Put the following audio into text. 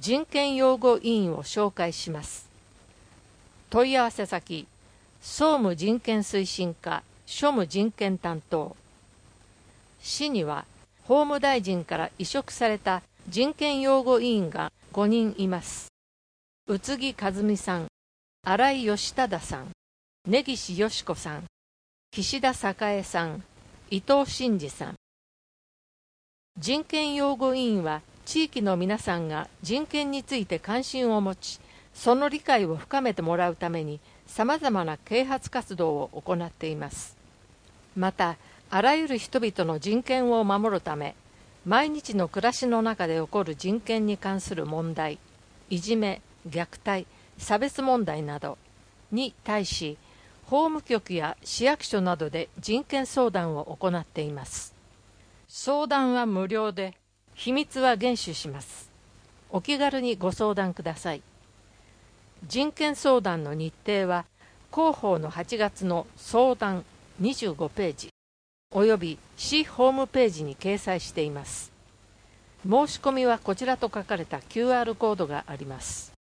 人権擁護委員を紹介します。問い合わせ先、総務人権推進課庶務人権担当。市には法務大臣から委嘱された人権擁護委員が5人います。宇津木和美さん、新井義忠さん、根岸よし子さん、岸田栄さん、伊藤真二さん。人権擁護委員は地域の皆さんが人権について関心を持ち、その理解を深めてもらうためにさまざまな啓発活動を行っています。また、あらゆる人々の人権を守るため、毎日の暮らしの中で起こる人権に関する問題、いじめ、虐待、差別問題などに対し、法務局や市役所などで人権相談を行っています。相談は無料で、秘密は厳守します。お気軽にご相談ください。人権相談の日程は、広報の8月の相談25ページ、および市ホームページに掲載しています。申し込みはこちらと書かれた QR コードがあります。